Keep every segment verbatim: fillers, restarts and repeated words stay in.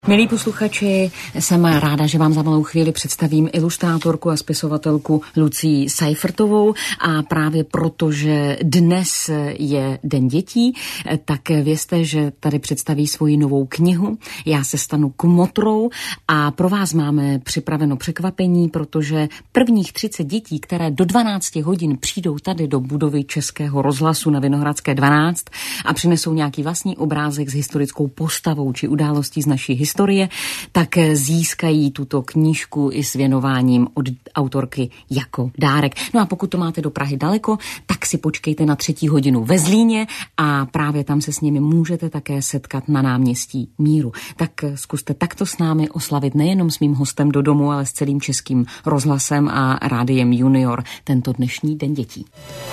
Milí posluchači, jsem ráda, že vám za malou chvíli představím ilustrátorku a spisovatelku Lucii Seifertovou a právě proto, že dnes je Den dětí, tak vězte, že tady představí svoji novou knihu. Já se stanu kmotrou a pro vás máme připraveno překvapení, protože prvních třicet dětí, které do dvanácti hodin přijdou tady do budovy Českého rozhlasu na Vinohradské dvanáct a přinesou nějaký vlastní obrázek s historickou postavou či událostí z naší historie, historie, tak získají tuto knížku i s věnováním od autorky jako dárek. No a pokud to máte do Prahy daleko, tak si počkejte na třetí hodinu ve Zlíně a právě tam se s nimi můžete také setkat na náměstí Míru. Tak zkuste takto s námi oslavit nejenom s mým hostem do domu, ale s celým Českým rozhlasem a rádiem Junior tento dnešní Den dětí.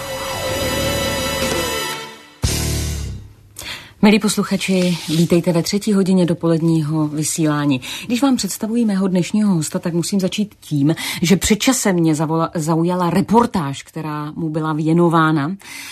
Milí posluchači, vítejte ve třetí hodině dopoledního vysílání. Když vám představuji mého dnešního hosta, tak musím začít tím, že před časem mě zavola, zaujala reportáž, která mu byla věnována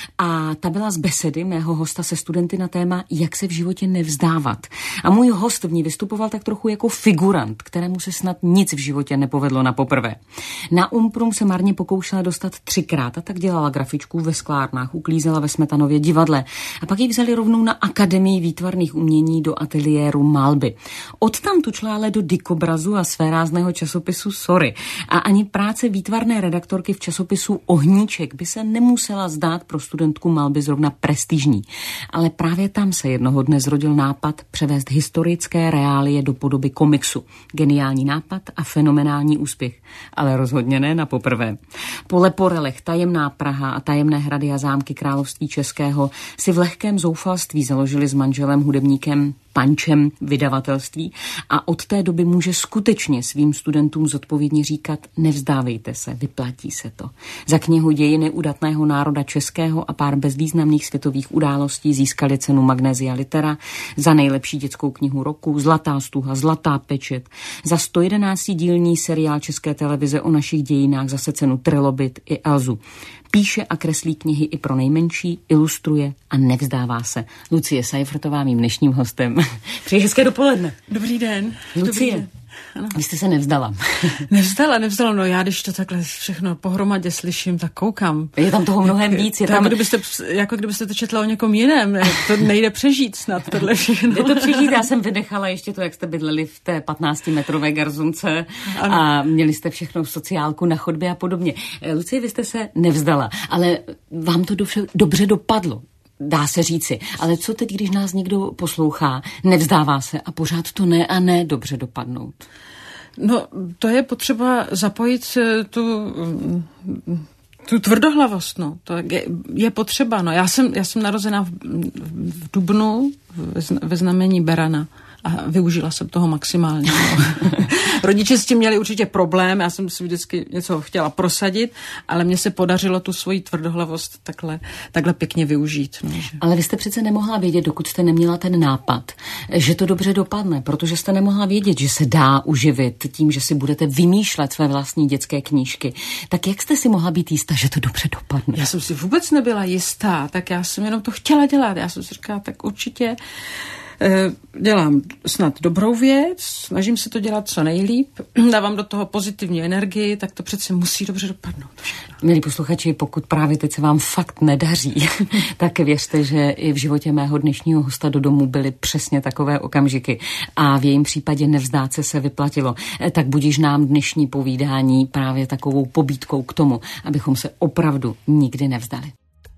a ta byla z besedy mého hosta se studenty na téma, jak se v životě nevzdávat. A můj host v ní vystupoval tak trochu jako figurant, kterému se snad nic v životě nepovedlo na poprvé. Na Umprum se marně pokoušela dostat třikrát a tak dělala grafičku ve sklárnách, uklízela ve Smetanově divadle a pak ji vzali rovnou na Akademii výtvarných umění do ateliéru malby. Odtamtud šla ale do dikobrazu a svérázného časopisu Sorry. A ani práce výtvarné redaktorky v časopisu Ohníček by se nemusela zdát pro studentku malby zrovna prestižní. Ale právě tam se jednoho dne zrodil nápad převést historické reálie do podoby komiksu. Geniální nápad a fenomenální úspěch. Ale rozhodně ne na poprvé. Po Leporelech, Tajemná Praha a Tajemné hrady a zámky království českého si v lehkém zoufalství založili žili s manželem hudebníkem Pančem vydavatelství a od té doby může skutečně svým studentům zodpovědně říkat nevzdávejte se, vyplatí se to. Za knihu Dějiny udatného národa českého a pár bezvýznamných světových událostí získali cenu Magnesia Litera, za nejlepší dětskou knihu roku Zlatá stuha, Zlatá pečet, za sto jedenáctidílný seriál České televize o našich dějinách zase cenu Trilobit i Elzu. Píše a kreslí knihy i pro nejmenší, ilustruje a nevzdává se. Lucie Seifertová, mým dnešním hostem. Přeji hezké dopoledne. Dobrý den. Lucie, Dobrý den. Ano. Vy jste se nevzdala. Nevzdala, nevzdala. No já, když to takhle všechno pohromadě slyším, tak koukám. Je tam toho mnohem víc. Je tam... tam... Kdybyste, jako kdybyste to četla o někom jiném. To nejde přežít snad tohle všechno. Je to přežít. Já jsem vynechala ještě to, jak jste bydleli v té patnáctimetrové garzonce ano. A měli jste všechno v sociálku na chodbě a podobně. Lucie, vy jste se nevzdala, ale vám to dobře, dobře dopadlo. Dá se říci. Ale co teď, když nás někdo poslouchá, nevzdává se a pořád to ne a ne dobře dopadnout? No, to je potřeba zapojit tu, tu tvrdohlavost, no. To je, je potřeba, no. Já jsem, já jsem narozená v, v dubnu ve znamení Berana. A využila jsem toho maximálně. No. Rodiče s tím měli určitě problém, já jsem si vždycky něco chtěla prosadit, ale mně se podařilo tu svoji tvrdohlavost takhle, takhle pěkně využít. No. Ale vy jste přece nemohla vědět, dokud jste neměla ten nápad, že to dobře dopadne, protože jste nemohla vědět, že se dá uživit tím, že si budete vymýšlet své vlastní dětské knížky. Tak jak jste si mohla být jistá, že to dobře dopadne? Já jsem si vůbec nebyla jistá, tak já jsem jenom to chtěla dělat. Já jsem si říkala, tak určitě dělám snad dobrou věc, snažím se to dělat co nejlíp, dávám do toho pozitivní energii, tak to přece musí dobře dopadnout. Milí posluchači, pokud právě teď se vám fakt nedaří, tak věřte, že i v životě mého dnešního hosta do domu byly přesně takové okamžiky a v jejím případě nevzdát se se vyplatilo. Tak budiž nám dnešní povídání právě takovou pobídkou k tomu, abychom se opravdu nikdy nevzdali.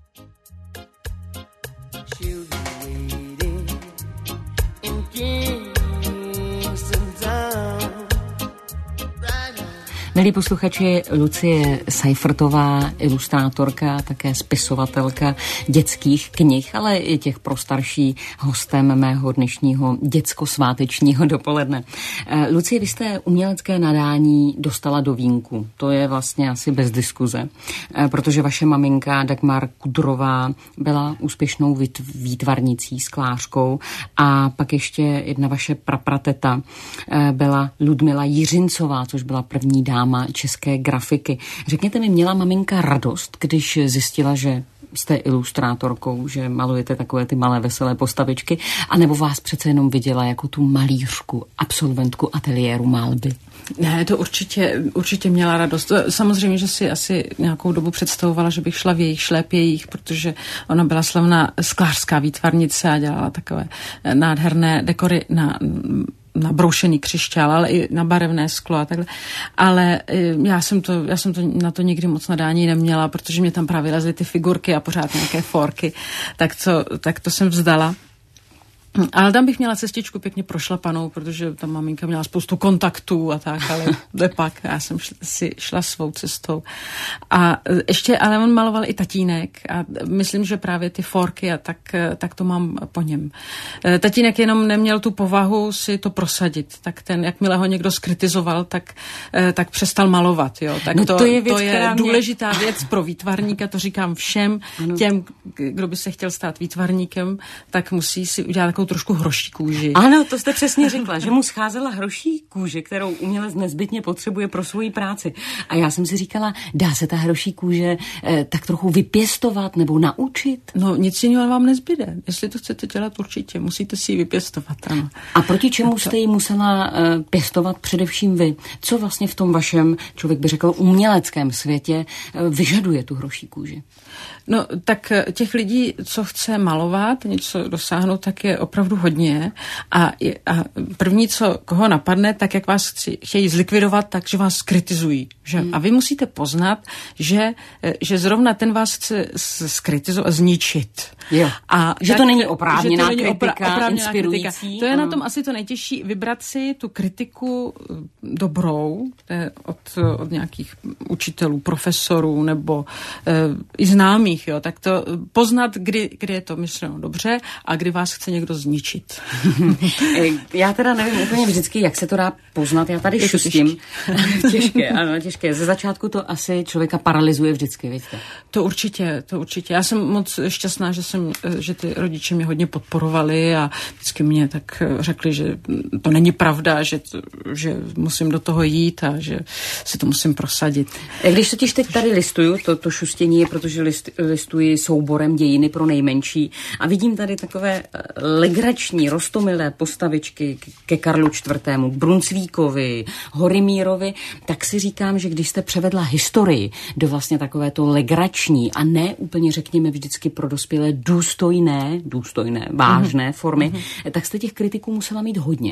Milí posluchači, Lucie Seifertová, ilustrátorka, také spisovatelka dětských knih, ale i těch pro starší, hostem mého dnešního dětsko-svátečního dopoledne. Lucie, vy jste umělecké nadání dostala do vínku. To je vlastně asi bez diskuze, protože vaše maminka Dagmar Kudrová byla úspěšnou výtvarnicí, sklářkou a pak ještě jedna vaše praprateta byla Ludmila Jiřincová, což byla první dáma české grafiky. Řekněte mi, měla maminka radost, když zjistila, že jste ilustrátorkou, že malujete takové ty malé veselé postavičky, anebo vás přece jenom viděla jako tu malířku, absolventku ateliéru malby? Ne, to určitě, určitě měla radost. Samozřejmě, že si asi nějakou dobu představovala, že bych šla v jejich šlépějích, protože ona byla slavná sklářská výtvarnice a dělala takové nádherné dekory na na broušený křišťál, ale i na barevné sklo a takhle. Ale já jsem to, já jsem to na to nikdy moc nadání neměla, protože mě tam právě lezly ty figurky a pořád nějaké forky, tak to, tak to jsem vzdala. Ale tam bych měla cestičku pěkně prošlapanou, protože ta maminka měla spoustu kontaktů a tak, ale pak já jsem šla, si šla svou cestou. A ještě, ale on maloval i tatínek a myslím, že právě ty forky a tak, tak to mám po něm. Tatínek jenom neměl tu povahu si to prosadit, tak ten, jakmile ho někdo skritizoval, tak, tak přestal malovat, jo. Tak no to, to je, věc, to je mě... důležitá věc pro výtvarníka, to říkám všem ano. těm, kdo by se chtěl stát výtvarníkem, tak musí si udělat takovou trošku hroší kůži. Ano, to jste přesně řekla, že mu scházela hroší kůže, kterou umělec nezbytně potřebuje pro svoji práci. A já jsem si říkala, dá se ta hroší kůže eh, tak trochu vypěstovat nebo naučit? No nic jiného vám nezbyde. Jestli to chcete dělat, určitě musíte si ji vypěstovat. Ano. A proti čemu jste ji musela eh, pěstovat především vy? Co vlastně v tom vašem, člověk by řekl, uměleckém světě eh, vyžaduje tu hroší kůži? No, tak těch lidí, co chce malovat, něco dosáhnout, tak je opravdu hodně. A, a první, co koho napadne, tak jak vás chci, chtějí zlikvidovat, takže vás kritizují. Že? Hmm. A vy musíte poznat, že, že zrovna ten vás chce skritizovat, zničit. Jo. A že tak, to není oprávněná to není kritika, opra- oprávněná inspirující. Kritika. To je ano. Na tom asi to nejtěžší, vybrat si tu kritiku dobrou, od, od nějakých učitelů, profesorů nebo e, i známých, jo, tak to poznat, kdy, kdy je to myšleno dobře a kdy vás chce někdo zničit. Já teda nevím úplně vždycky, jak se to dá poznat, já tady šustím. Těžké, ano, těžké. Ze začátku to asi člověka paralyzuje vždycky, víte? To určitě, to určitě. Já jsem moc šťastná, že jsem, že ty rodiče mě hodně podporovali a vždycky mě tak řekli, že to není pravda, že, to, že musím do toho jít a že si to musím prosadit. Když totiž teď tady listuju, to, to šustění je, protože list, listuji souborem dějiny pro nejmenší a vidím tady takové legrační, roztomilé postavičky ke Karlu čtvrtému, Brunsvíkovi, Horimírovi, tak si říkám, že když jste převedla historii do vlastně takovéto legrační a ne úplně, řekněme, vždycky pro dospělé důstojné, důstojné, vážné mm-hmm. formy, mm-hmm. tak jste těch kritiků musela mít hodně.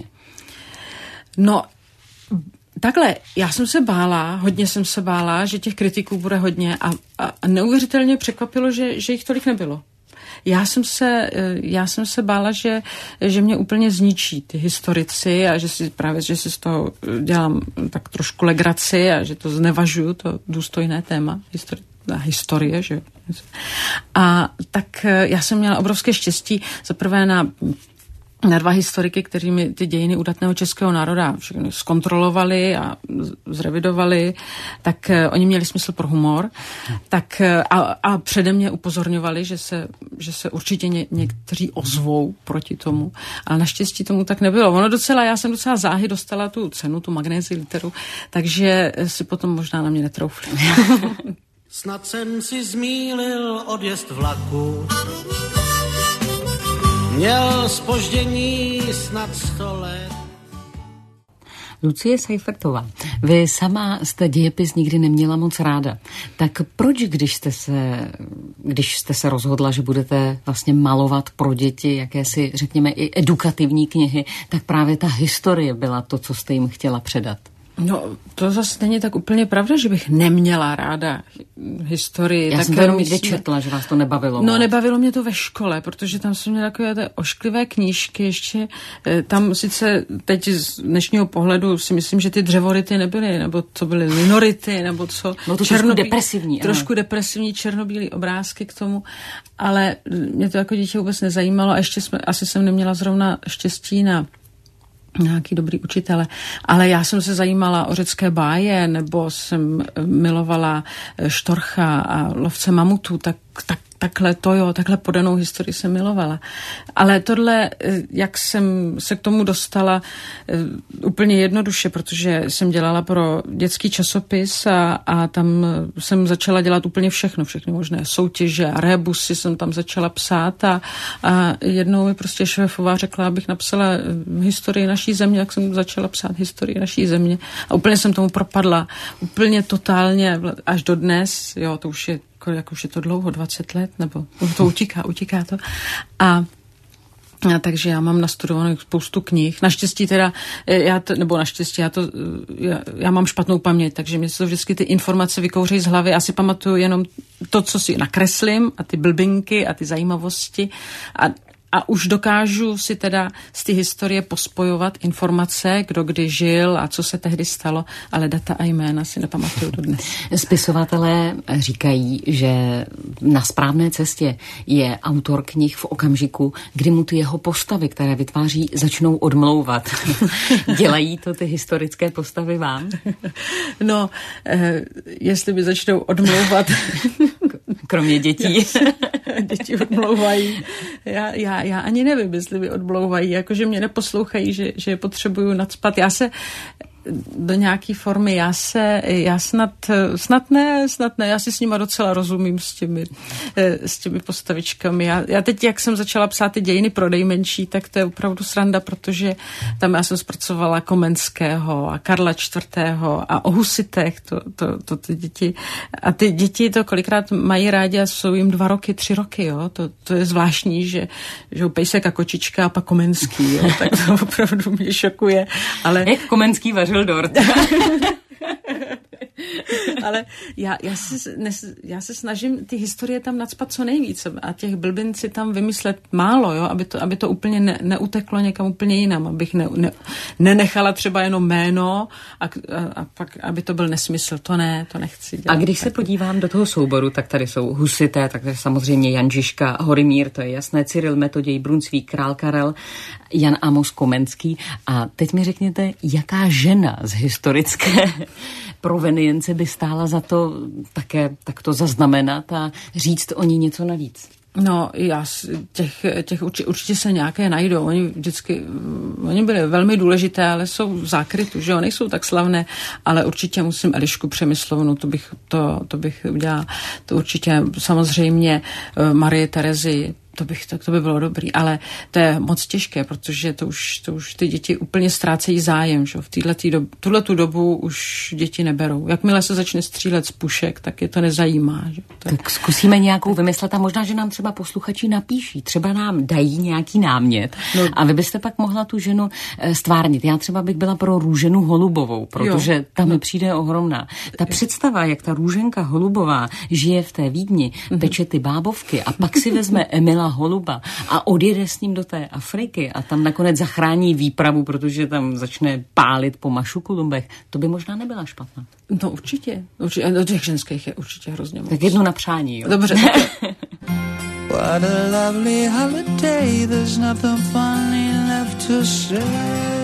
No, takhle, já jsem se bála, hodně jsem se bála, že těch kritiků bude hodně a, a neuvěřitelně překvapilo, že, že jich tolik nebylo. Já jsem se, já jsem se bála, že, že mě úplně zničí ty historici a že si právě, že si z toho dělám tak trošku legraci a že to znevažuju, to důstojné téma histori- historie, že? A tak já jsem měla obrovské štěstí za prvé na na dva historiky, kteří mi ty dějiny udatného českého národa všechny zkontrolovali a zrevidovali, tak uh, oni měli smysl pro humor, tak uh, a, a přede mě upozorňovali, že se, že se určitě ně, někteří ozvou proti tomu, ale naštěstí tomu tak nebylo. Ono docela, já jsem docela záhy dostala tu cenu, tu Magnézii literu, takže si potom možná na mě netroufli. Snad jsem si zmýlil odjezd vlaku, měl zpoždění snad sto let. Lucie Seifertová, vy sama jste dějepis nikdy neměla moc ráda. Tak proč, když jste se, když jste se rozhodla, že budete vlastně malovat pro děti jakési, řekněme, i edukativní knihy, tak právě ta historie byla to, co jste jim chtěla předat? No, to zase není tak úplně pravda, že bych neměla ráda historii. Já tak jsem to jenom myslím, někde četla, že vás to nebavilo. No, nebavilo mě to ve škole, protože tam jsem měla takové té ošklivé knížky ještě. Tam sice teď z dnešního pohledu si myslím, že ty dřevority nebyly, nebo to byly linority, nebo co. No to trošku depresivní. Trošku ano. depresivní, černobílý obrázky k tomu, ale mě to jako dítě vůbec nezajímalo a ještě jsme, asi jsem neměla zrovna štěstí na nějaký dobrý učitele, ale já jsem se zajímala o řecké báje, nebo jsem milovala Štorcha a lovce mamutů, tak, tak takhle to jo, takhle podanou historii jsem milovala. Ale tohle, jak jsem se k tomu dostala úplně jednoduše, protože jsem dělala pro dětský časopis a, a tam jsem začala dělat úplně všechno, všechny možné soutěže a rebusy jsem tam začala psát a, a jednou mi prostě šéfová řekla, abych napsala historii naší země, jak jsem začala psát historii naší země a úplně jsem tomu propadla, úplně totálně až do dnes, jo, to už je jak už je to dlouho, dvacet let, nebo to utíká, utíká to. A A takže já mám nastudovanou spoustu knih. Naštěstí teda, já to, nebo naštěstí, já, to, já, já mám špatnou paměť, takže mě se to vždycky ty informace vykouřejí z hlavy. Já si pamatuju jenom to, co si nakreslím a ty blbinky a ty zajímavosti a A už dokážu si teda z té historie pospojovat informace, kdo kdy žil a co se tehdy stalo, ale data a jména si nepamatuju dodnes. Spisovatelé říkají, že na správné cestě je autor knih v okamžiku, kdy mu ty jeho postavy, které vytváří, začnou odmlouvat. Dělají to ty historické postavy vám? No, eh, jestli by začnou odmlouvat... Kromě dětí. Děti odmlouvají. Já, já, já ani nevím, jestli by odmlouvají, jakože mě neposlouchají, že, že je potřebuju nacpat. Já se do nějaký formy, já se, já snad, snad ne, snad ne, já si s nima docela rozumím s těmi, s těmi postavičkami. Já, já teď, jak jsem začala psát ty dějiny pro nejmenší, tak to je opravdu sranda, protože tam já jsem zpracovala Komenského a Karla čtvrtého a o husitech, to, to, to ty děti, a ty děti to kolikrát mají rádi a jsou jim dva roky, tři roky, jo, to, to je zvláštní, že, že Pejsek a kočička a pak Komenský, jo, tak to opravdu mě šokuje, ale... Jak Komenský vařil dort. Ale já, já, se, ne, já se snažím ty historie tam nacpat co nejvíc a těch blbinci tam vymyslet málo, jo, aby to, aby to úplně ne, neuteklo někam úplně jinam, abych ne, ne, nenechala třeba jenom jméno a, a, a pak, aby to byl nesmysl. To ne, to nechci dělat. A když se podívám do toho souboru, tak tady jsou husité, tak tady samozřejmě Jan Žižka, Horymír, to je jasné, Cyril Metoděj, Brunsvík, Král Karel, Jan Amos Komenský. A teď mi řekněte, jaká žena z historické provenience by stála za to také takto zaznamenat a říct o ní něco navíc? No, já, těch, těch určitě, určitě se nějaké najdou. Oni vždycky, oni byli velmi důležité, ale jsou v zákrytu, že jo, nejsou tak slavné, ale určitě musím Elišku Přemyslovnu, to bych, to, to bych udělala. To určitě samozřejmě Marie Terezy, to, bych, tak to by bylo dobrý, ale to je moc těžké, protože to už, to už ty děti úplně ztrácejí zájem, že? V této dobu, tuhletu dobu už děti neberou. Jakmile se začne střílet z pušek, tak je to nezajímá. Že? To... Tak zkusíme nějakou vymyslet a možná, že nám třeba posluchači napíší, třeba nám dají nějaký námět no. A vy byste pak mohla tu ženu stvárnit. Já třeba bych byla pro Růženu Holubovou, protože jo. ta mi no. přijde ohromná. Ta představa, jak ta Růženka Holubová žije v té Vídni, mm-hmm. peče ty bábovky a pak si vezme Emila Holuba a odjede s ním do té Afriky a tam nakonec zachrání výpravu, protože tam začne pálit po mašukulumbech, to by možná nebyla špatná. No určitě. určitě. Do těch ženských je určitě hrozně moc. Tak jedno na přání, jo? Dobře. What a lovely holiday, there's nothing funny left to say.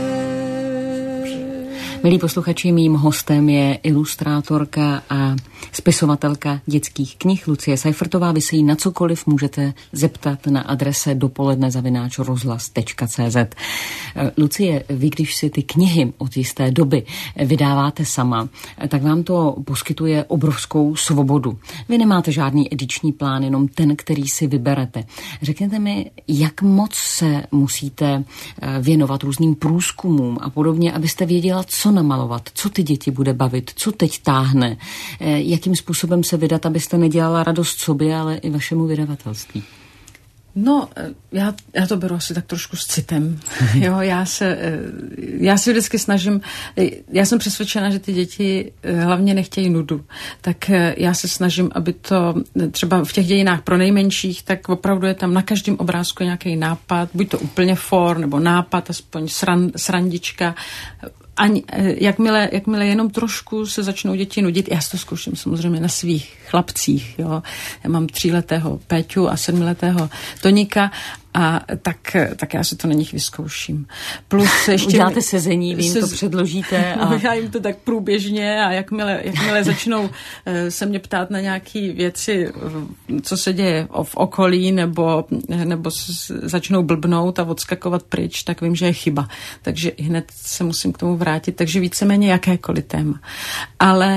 Milí posluchači, mým hostem je ilustrátorka a spisovatelka dětských knih Lucie Seifertová. Vy se jí na cokoliv můžete zeptat na adrese dopoledne zavináč rozhlas tečka cé zet. Lucie, vy když si ty knihy od jisté doby vydáváte sama, tak vám to poskytuje obrovskou svobodu. Vy nemáte žádný ediční plán, jenom ten, který si vyberete. Řekněte mi, jak moc se musíte věnovat různým průzkumům a podobně, abyste věděla, co namalovat, co ty děti bude bavit, co teď táhne, jakým způsobem se vydat, abyste nedělala radost sobě, ale i vašemu vydavatelství. No, já, já to beru asi tak trošku s citem. Jo, já se, já si vždycky snažím, já jsem přesvědčena, že ty děti hlavně nechtějí nudu, tak já se snažím, aby to třeba v těch dějinách pro nejmenších, tak opravdu je tam na každém obrázku nějaký nápad, buď to úplně for, nebo nápad, aspoň sran, srandička. Ani, jakmile, jakmile jenom trošku se začnou děti nudit, já si to zkouším samozřejmě na svých chlapcích, jo. Já mám tříletého Péťu a sedmiletého Toníka A tak, tak já se to na nich vyzkouším. Plus ještě... Uděláte sezení, vy jim se, to předložíte. A... No, já jim to tak průběžně a jakmile, jakmile začnou se mě ptát na nějaké věci, co se děje v okolí, nebo, nebo začnou blbnout a odskakovat pryč, tak vím, že je chyba. Takže hned se musím k tomu vrátit. Takže víceméně jakékoliv téma. Ale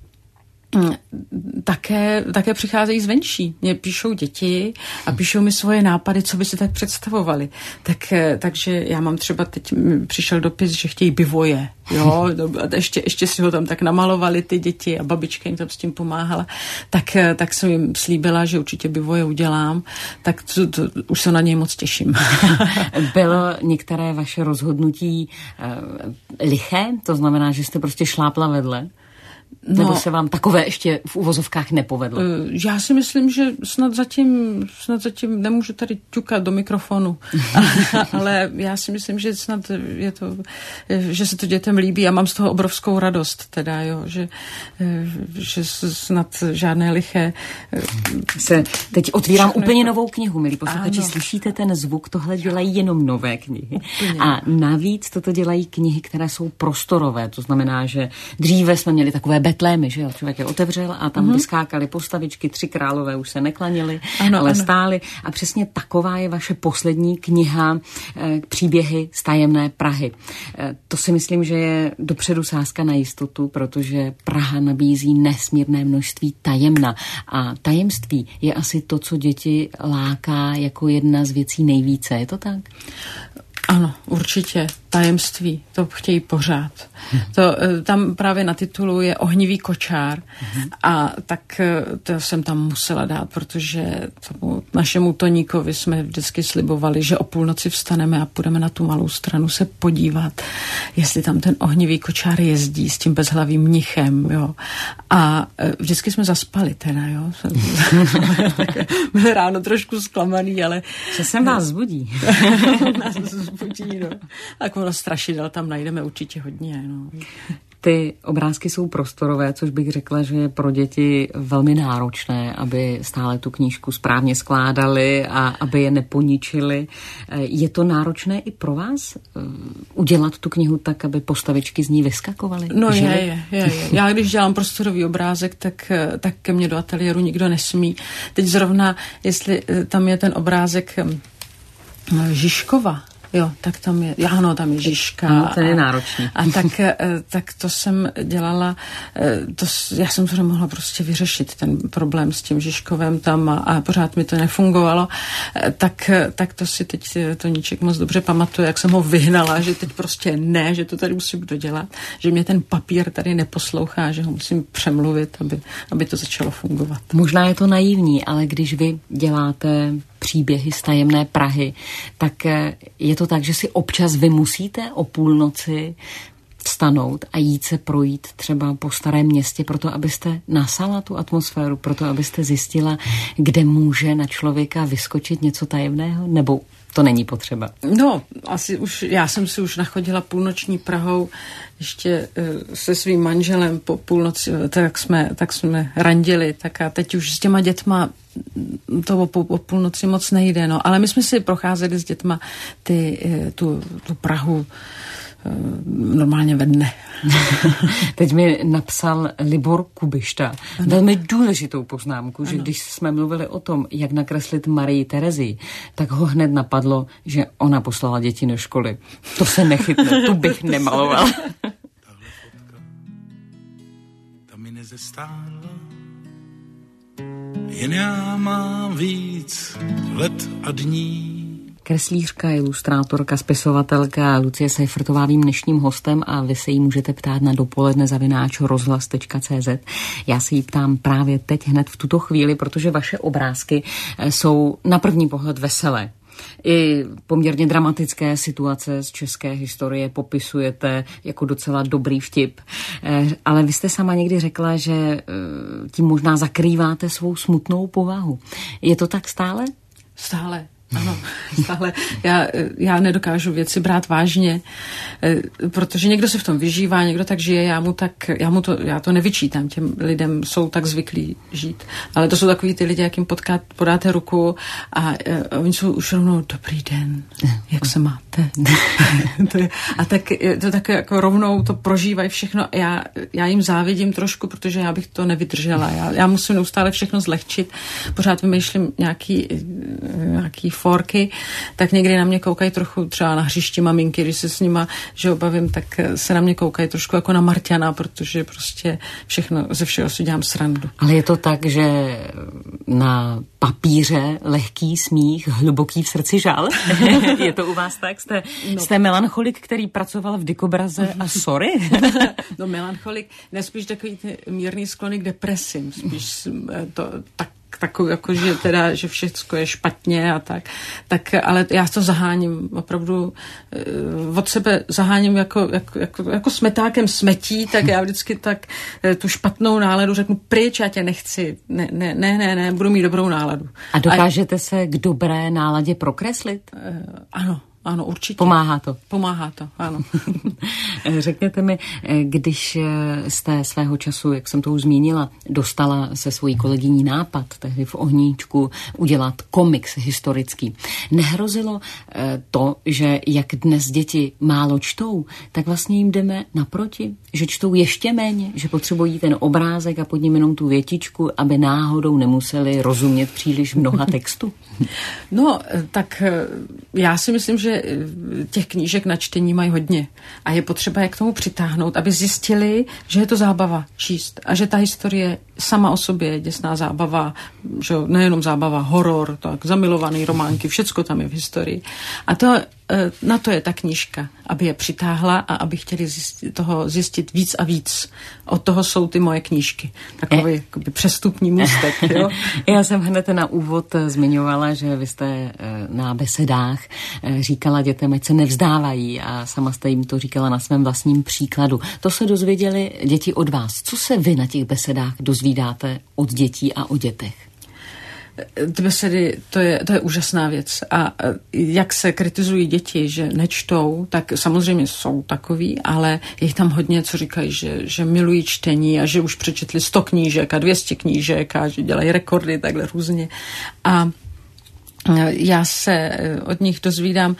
Také, také přicházejí zvenčí. Mě píšou děti a píšou mi svoje nápady, co by si tak představovali. Tak, takže já mám třeba, teď přišel dopis, že chtějí bivoje. Jo, a ještě, ještě si ho tam tak namalovali ty děti a babička jim tam s tím pomáhala. Tak, tak jsem jim slíbila, že určitě bivoje udělám. Tak to, to, už se na něj moc těším. Bylo některé vaše rozhodnutí uh, liché? To znamená, že jste prostě šlápla vedle? No, nebo se vám takové ještě v uvozovkách nepovedlo? Já si myslím, že snad zatím, snad zatím nemůžu tady ťukat do mikrofonu, ale já si myslím, že snad je to, že se to dětem líbí a mám z toho obrovskou radost, teda, jo, že, že snad žádné liché. Se teď otvírám úplně novou knihu, milí posluchači, slyšíte ten zvuk, tohle dělají jenom nové knihy. Úplně. A navíc toto dělají knihy, které jsou prostorové, to znamená, že dříve jsme měli takové betlémy, že jo, člověk je otevřel a tam mm-hmm. vyskákaly postavičky, tři králové už se neklanili, ano, ale ano. stály. A přesně taková je vaše poslední kniha e, Příběhy z tajemné Prahy. E, to si myslím, že je dopředu sázka na jistotu, protože Praha nabízí nesmírné množství tajemna. A tajemství je asi to, co děti láká jako jedna z věcí nejvíce. Je to tak? Ano, určitě. Tajemství, to chtějí pořád. Hmm. To, tam právě na titulu je Ohnivý kočár hmm. a tak to jsem tam musela dát, protože tomu našemu Toníkovi jsme vždycky slibovali, že o půlnoci vstaneme a půjdeme na tu malou stranu se podívat, jestli tam ten ohnivý kočár jezdí s tím bezhlavým mnichem, jo. A vždycky jsme zaspali teda, jo. Byl ráno trošku zklamaný, ale... Že jsem vás zbudí. Nás zbudí, no. Tak ono strašidel tam najdeme určitě hodně, no. Ty obrázky jsou prostorové, což bych řekla, že je pro děti velmi náročné, aby stále tu knížku správně skládali a aby je neponičili. Je to náročné i pro vás udělat tu knihu tak, aby postavičky z ní vyskakovaly? No je, je, je, je. Já když dělám prostorový obrázek, tak, tak ke mně do ateliéru nikdo nesmí. Teď zrovna, jestli tam je ten obrázek Žižkova, jo, tak tam je, ano, tam je Žižka. No, to je náročný. A, a tak, tak to jsem dělala, to, já jsem to nemohla prostě vyřešit, ten problém s tím Žižkovem tam a, a pořád mi to nefungovalo, tak, tak to si teď Toníček moc dobře pamatuje, jak jsem ho vyhnala, že teď prostě ne, že to tady musím dodělat, že mě ten papír tady neposlouchá, že ho musím přemluvit, aby, aby to začalo fungovat. Možná je to naivní, ale když vy děláte příběhy z tajemné Prahy, tak je to tak, že si občas vy musíte o půlnoci vstanout a jít se projít třeba po starém městě proto, abyste nasala tu atmosféru, proto, abyste zjistila, kde může na člověka vyskočit něco tajemného, nebo to není potřeba? No, asi už, já jsem si už nachodila půlnoční Prahou ještě se svým manželem po půlnoci, tak jsme, tak jsme randili, tak a teď už s těma dětma to o, o půlnoci moc nejde, no, ale my jsme si procházeli s dětma ty, tu, tu Prahu normálně ve dne. Teď mi napsal Libor Kubišta velmi důležitou poznámku, ano. Že když jsme mluvili o tom, jak nakreslit Marii Terezii, tak ho hned napadlo, že ona poslala děti do školy. To se nechytne, to bych nemaloval. Tahle fotka, ta mi nezestála, jen já mám víc let a dní. Kreslířka, ilustrátorka, spisovatelka Lucie Seifertová vím dnešním hostem a vy se jí můžete ptát na dopoledne zavináč rozhlas tečka cé zet. Já se jí ptám právě teď hned v tuto chvíli, protože vaše obrázky jsou na první pohled veselé. I poměrně dramatické situace z české historie popisujete jako docela dobrý vtip. Ale vy jste sama někdy řekla, že tím možná zakrýváte svou smutnou povahu. Je to tak stále? Stále. Ano, stále. Já, já nedokážu věci brát vážně, protože někdo se v tom vyžívá, někdo tak žije, já mu tak, já mu to, já to nevyčítám, těm lidem jsou tak zvyklí žít. Ale to jsou takový ty lidi, jak jim potká, podáte ruku a, a oni jsou už rovnou dobrý den, jak se máte? to je, a tak to tak jako rovnou to prožívají všechno. Já, já jim závidím trošku, protože já bych to nevydržela. Já, já musím neustále všechno zlehčit. Pořád vymýšlím nějaký, nějaký forky, tak někdy na mě koukají trochu třeba na hřišti maminky, když se s nima, že obavím, tak se na mě koukají trošku jako na Marťana, protože prostě všechno, ze všeho si dělám srandu. Ale je to tak, že na papíře lehký smích, hluboký v srdci žal? Je to u vás tak? Jste, no. jste melancholik, který pracoval v Dikobraze a sorry? No melancholik, nespíš takový mírný sklony k depresím, spíš to tak takový, jako, že teda, že všechno je špatně a tak, tak, ale já to zaháním opravdu od sebe zaháním jako, jako, jako, jako smetákem smetí, tak já vždycky tak tu špatnou náladu řeknu pryč, já tě nechci, ne, ne, ne, ne, ne budu mít dobrou náladu. A dokážete a, se k dobré náladě prokreslit? Uh, ano. Ano, určitě. Pomáhá to? Pomáhá to, ano. Řekněte mi, když jste svého času, jak jsem to už zmínila, dostala se svojí kolegyní nápad, tehdy v Ohníčku, udělat komiks historický. Nehrozilo to, že jak dnes děti málo čtou, tak vlastně jim jdeme naproti, že čtou ještě méně, že potřebují ten obrázek a pod ním jenom tu větičku, aby náhodou nemuseli rozumět příliš mnoha textů? No, tak já si myslím, že těch knížek na čtení mají hodně a je potřeba je k tomu přitáhnout, aby zjistili, že je to zábava číst a že ta historie sama o sobě je děsná zábava, že nejenom zábava, horor, tak zamilovaný románky, všecko tam je v historii. A to, na to je ta knížka, aby je přitáhla a aby chtěli zjistit, toho zjistit víc a víc. Od toho jsou ty moje knížky. Takový e... jakoby přestupní můstek. Jo? Já jsem hned na úvod zmiňovala, že vy jste na besedách říkala dětem, ať se nevzdávají a sama jste jim to říkala na svém vlastním příkladu. To se dozvěděli děti od vás. Co se vy na těch besedách dozvídáte od dětí a o dětech? Ty besedy, to je, to je úžasná věc. A jak se kritizují děti, že nečtou, tak samozřejmě jsou takový, ale je tam hodně, co říkají, že, že milují čtení a že už přečetli sto knížek a dvě stě knížek a že dělají rekordy takhle různě. A já se od nich dozvídám,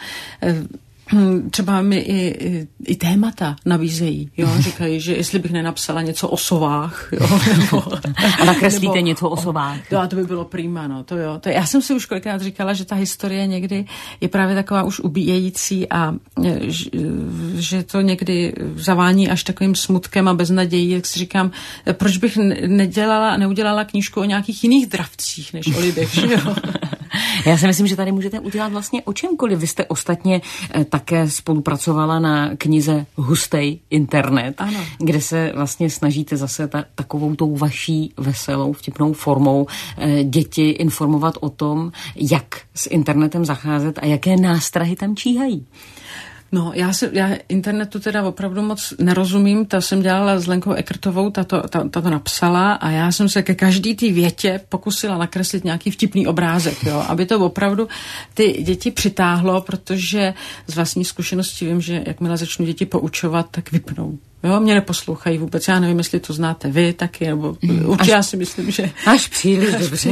třeba mi i, i, i témata nabízejí, jo, říkají, že jestli bych nenapsala něco o sovách, jo, nebo... A nakreslíte nebo, něco o sovách. To, to by bylo prima, no, to jo. To, já jsem si už kolikrát říkala, že ta historie někdy je právě taková už ubíjející a že, že to někdy zavání až takovým smutkem a beznadějí, jak si říkám, proč bych nedělala, neudělala knížku o nějakých jiných dravcích, než o lidech, že jo. Já si myslím, že tady můžete udělat vlastně o čemkoliv. Vy jste ostatně eh, také spolupracovala na knize Hustej internet, ano. Kde se vlastně snažíte zase ta, takovou tou vaší veselou, vtipnou formou eh, děti informovat o tom, jak s internetem zacházet a jaké nástrahy tam číhají. No, já, se, já internetu teda opravdu moc nerozumím, to jsem dělala s Lenkou Ekrtovou, ta to, ta, ta to napsala a já jsem se ke každý té větě pokusila nakreslit nějaký vtipný obrázek, jo, aby to opravdu ty děti přitáhlo, protože z vlastní zkušenosti vím, že jakmile začnu děti poučovat, tak vypnou. Jo, mě neposlouchají vůbec, já nevím, jestli to znáte vy taky, nebo mm, určitě já si myslím, že... Až příliš dobře.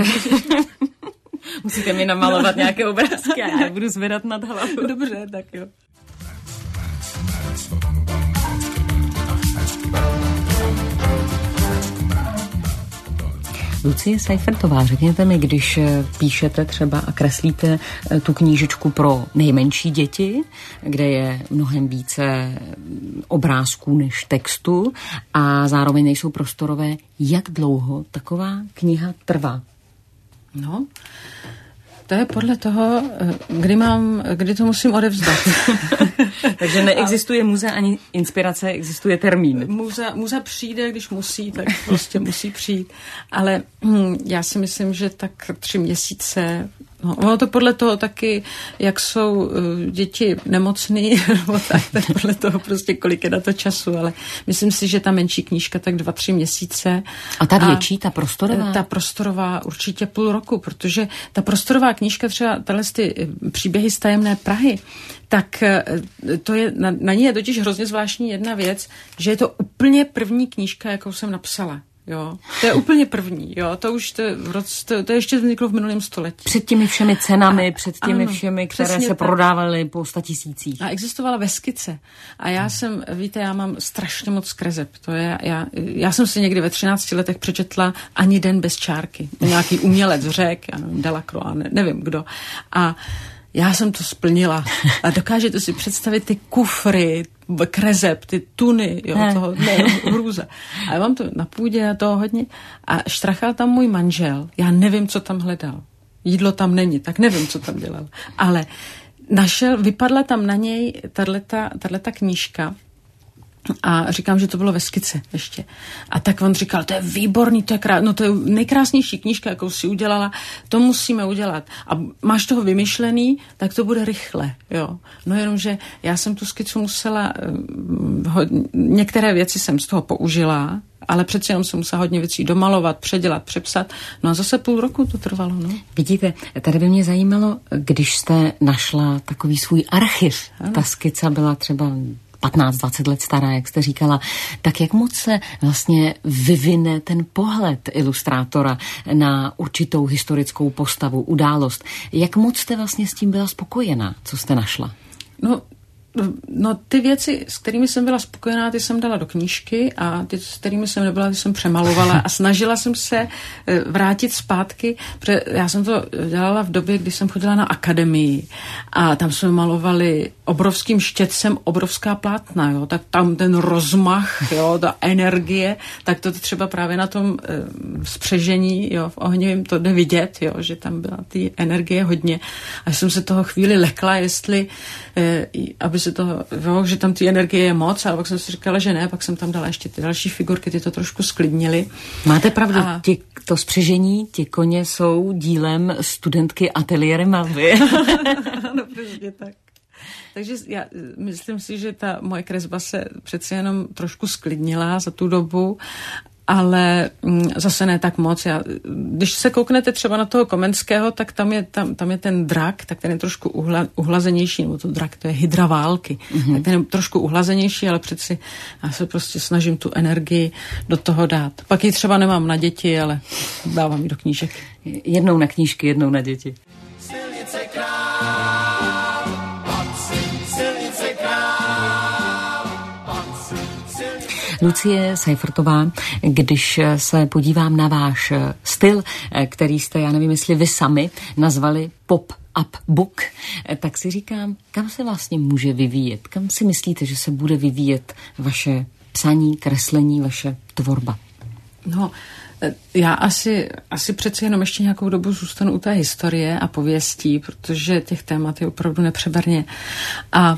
Musíte mi namalovat no. nějaké obrázky a já budu zvedat nad hlavu. Dobře, tak jo. Lucie Seifertová, řekněte mi, když píšete třeba a kreslíte tu knížečku pro nejmenší děti, kde je mnohem více obrázků než textu a zároveň nejsou prostorové, jak dlouho taková kniha trvá? No, to je podle toho, kdy mám, kdy to musím odevzdat. Takže neexistuje muza ani inspirace, existuje termín. Muza, muza přijde, když musí, tak prostě musí přijít. Ale hm, já si myslím, že tak tři měsíce No, ono to podle toho taky, jak jsou uh, děti nemocný, nebo tak, tak podle toho prostě kolik je na to času, ale myslím si, že ta menší knížka tak dva, tři měsíce. A ta větší, ta prostorová? Ta prostorová určitě půl roku, protože ta prostorová knížka, třeba tahle ty příběhy z tajemné Prahy, tak to je, na, na ní je totiž hrozně zvláštní jedna věc, že je to úplně první knížka, jakou jsem napsala. Jo, to je úplně první, jo, to už to, to, to ještě vzniklo v minulém století. Před těmi všemi cenami, a, před těmi ano, všemi, které se tak prodávaly po statisících. A existovala ve skice. A já jsem, víte, já mám strašně moc kreseb. To je, já, já jsem si někdy ve třinácti letech přečetla Ani den bez čárky. Nějaký umělec řek, já nevím, Delacroix, ne, nevím kdo. A já jsem to splnila. A dokážete si představit ty kufry, kreseb, ty tuny, jo, ne. toho, ne, hrůza. A já mám to na půdě a toho hodně. A štrachal tam můj manžel. Já nevím, co tam hledal. Jídlo tam není, tak nevím, co tam dělal. Ale našel, vypadla tam na něj tato knížka. A říkám, že to bylo ve skice ještě. A tak on říkal, to je výborný, to je, krás... no to je nejkrásnější knížka, jakou si udělala, to musíme udělat. A máš toho vymyšlený, tak to bude rychle, jo. No jenomže já jsem tu skicu musela, ho... některé věci jsem z toho použila, ale přeci jenom jsem musela hodně věcí domalovat, předělat, přepsat. No a zase půl roku to trvalo, no. Vidíte, tady by mě zajímalo, když jste našla takový svůj archiv, ano. Ta skica byla třeba patnáct dvacet let stará, jak jste říkala, tak jak moc se vlastně vyvine ten pohled ilustrátora na určitou historickou postavu, událost. Jak moc jste vlastně s tím byla spokojená, co jste našla? No, no ty věci, s kterými jsem byla spokojená, ty jsem dala do knížky a ty, s kterými jsem nebyla, ty jsem přemalovala a snažila jsem se vrátit zpátky, protože já jsem to dělala v době, kdy jsem chodila na akademii a tam jsme malovali obrovským štětcem obrovská plátna, jo, tak tam ten rozmach, jo, ta energie, tak to třeba právě na tom e, spřežení, jo, v ohnivém to jde vidět, jo, že tam byla ty energie hodně a jsem se toho chvíli lekla, jestli, e, aby se toho, jo, že tam ty energie je moc, ale pak jsem si říkala, že ne, pak jsem tam dala ještě ty další figurky, ty to trošku sklidnily. Máte pravdu, a... ti, to spřežení, ti koně jsou dílem studentky ateliéry Malvy. Ano, přesně tak. Takže já myslím si, že ta moje kresba se přece jenom trošku sklidnila za tu dobu, ale zase ne tak moc. Já, když se kouknete třeba na toho Komenského, tak tam je, tam, tam je ten drak, tak ten je trošku uhla, uhlazenější, nebo to drak, to je hydra války. Mm-hmm. Tak ten je trošku uhlazenější, ale přeci já se prostě snažím tu energii do toho dát. Pak ji třeba nemám na děti, ale dávám ji do knížek. Jednou na knížky, jednou na děti. Silnice král, silnice král, silnice. Lucie Seifertová, když se podívám na váš styl, který jste, já nevím, jestli vy sami nazvali pop-up book, tak si říkám, kam se vlastně může vyvíjet? Kam si myslíte, že se bude vyvíjet vaše psaní, kreslení, vaše tvorba? No, já asi, asi přeci jenom ještě nějakou dobu zůstanu u té historie a pověstí, protože těch témat je opravdu nepřeberně. A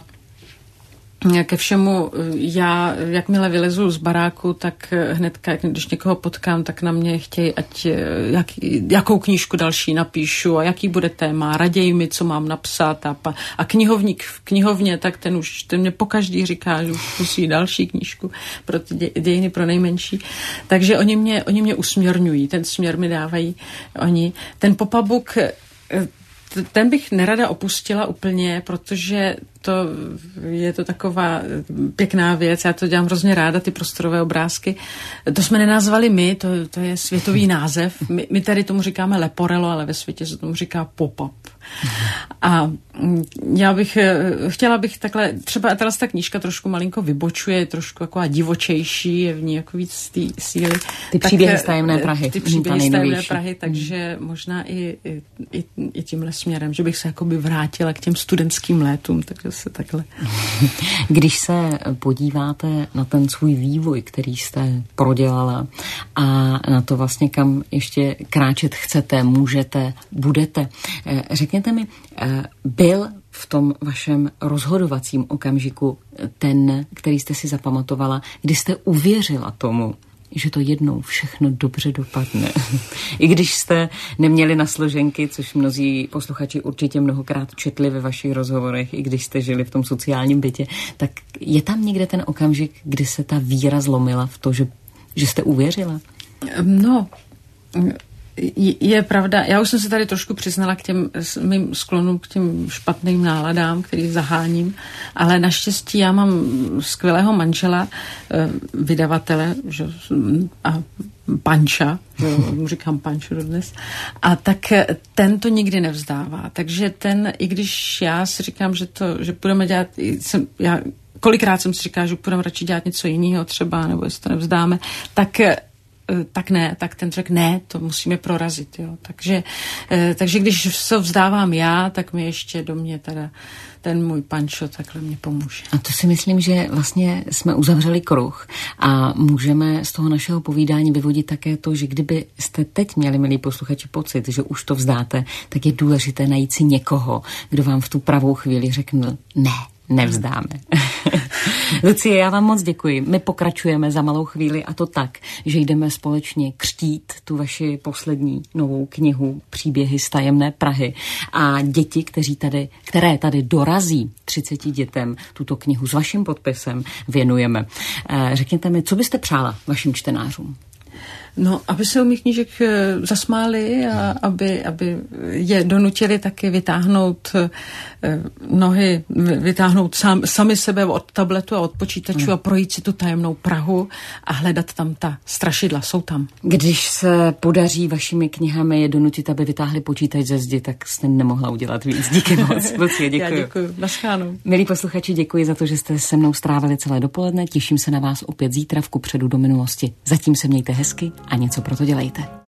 ke všemu já, jakmile vylezu z baráku, tak hnedka, když někoho potkám, tak na mě chtějí, ať jak, jakou knížku další napíšu a jaký bude téma, raději mi, co mám napsat a, a knihovník v knihovně, tak ten už, ten mě pokaždý říká, že už musí další knížku pro ty dějiny pro nejmenší. Takže oni mě, oni mě usměrňují, ten směr mi dávají oni. Ten pop-up book, ten bych nerada opustila úplně, protože to je to taková pěkná věc, já to dělám hrozně ráda, ty prostorové obrázky. To jsme nenazvali my, to, to je světový název. My, my tady tomu říkáme leporello, ale ve světě se tomu říká pop-up. A já bych, chtěla bych takhle, třeba ta knížka trošku malinko vybočuje, je trošku taková divočejší, je v ní jako víc té síly. Ty příběhy z tajemné Prahy. Ty příběhy z tajemné Prahy, takže mm. možná i, i, i tímhle směrem, že bych se jakoby vrátila k těm studentským létům, takže se takhle. Když se podíváte na ten svůj vývoj, který jste prodělala a na to vlastně, kam ještě kráčet chcete, můžete, budete, řekněte mi, byl v tom vašem rozhodovacím okamžiku ten, který jste si zapamatovala, kdy jste uvěřila tomu, že to jednou všechno dobře dopadne. I když jste neměli na složenky, což mnozí posluchači určitě mnohokrát četli ve vašich rozhovorech, i když jste žili v tom sociálním bytě, tak je tam někde ten okamžik, kdy se ta víra zlomila v to, že, že jste uvěřila? No, je pravda, já už jsem se tady trošku přiznala k těm mým sklonům, k těm špatným náladám, který zaháním, ale naštěstí já mám skvělého manžela, vydavatele, že, a Panča, mu říkám Panču dodnes, a tak ten to nikdy nevzdává, takže ten, i když já si říkám, že to, že budeme dělat, jsem, já kolikrát jsem si říkala, že budeme radši dělat něco jiného třeba, nebo jestli to nevzdáme, tak tak ne, tak ten řekl, ne, to musíme prorazit, jo. Takže, takže když se vzdávám já, tak mi ještě do mě teda ten můj Pančo takhle mě pomůže. A to si myslím, že vlastně jsme uzavřeli kruh a můžeme z toho našeho povídání vyvodit také to, že kdyby jste teď měli, milí posluchači, pocit, že už to vzdáte, tak je důležité najít si někoho, kdo vám v tu pravou chvíli řekne ne. Nevzdáme. Lucie, já vám moc děkuji. My pokračujeme za malou chvíli a to tak, že jdeme společně křtít tu vaši poslední novou knihu Příběhy z tajemné Prahy a děti, kteří tady, které tady dorazí třiceti dětem, tuto knihu s vaším podpisem věnujeme. Řekněte mi, co byste přála vašim čtenářům? No, aby se u mých knížek zasmáli a aby, aby je donutili taky vytáhnout nohy, vytáhnout sám, sami sebe od tabletu a od počítačů hmm. a projít si tu tajemnou Prahu a hledat tam ta strašidla. Jsou tam. Když se podaří vašimi knihami je donutit, aby vytáhli počítač ze zdi, tak jste nemohla udělat víc. Díky moc. Lucie, děkuji. Já děkuji. Naschánou. Milí posluchači, děkuji za to, že jste se mnou strávili celé dopoledne. Těším se na vás opět zítra v Kupředu do minulosti. Zatím se mějte hezky a něco pro to dělejte.